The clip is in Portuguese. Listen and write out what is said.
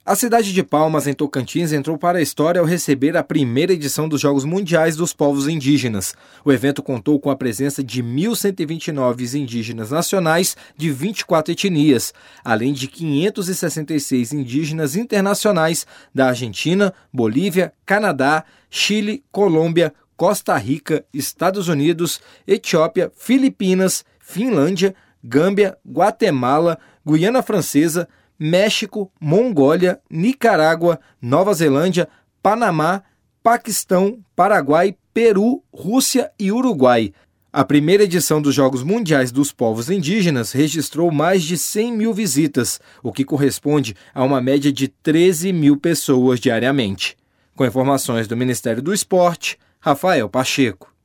A cidade de Palmas, em Tocantins, entrou para a história ao receber a primeira edição dos Jogos Mundiais dos Povos Indígenas. O evento contou com a presença de 1.129 indígenas nacionais de 24 etnias, além de 566 indígenas internacionais da Argentina, Bolívia, Canadá, Chile, Colômbia, Costa Rica, Estados Unidos, Etiópia, Filipinas, Finlândia, Gâmbia, Guatemala, Guiana Francesa, México, Mongólia, Nicarágua, Nova Zelândia, Panamá, Paquistão, Paraguai, Peru, Rússia e Uruguai. A primeira edição dos Jogos Mundiais dos Povos Indígenas registrou mais de 100 mil visitas, o que corresponde a uma média de 13 mil pessoas diariamente. Com informações do Ministério do Esporte, Rafael Pacheco.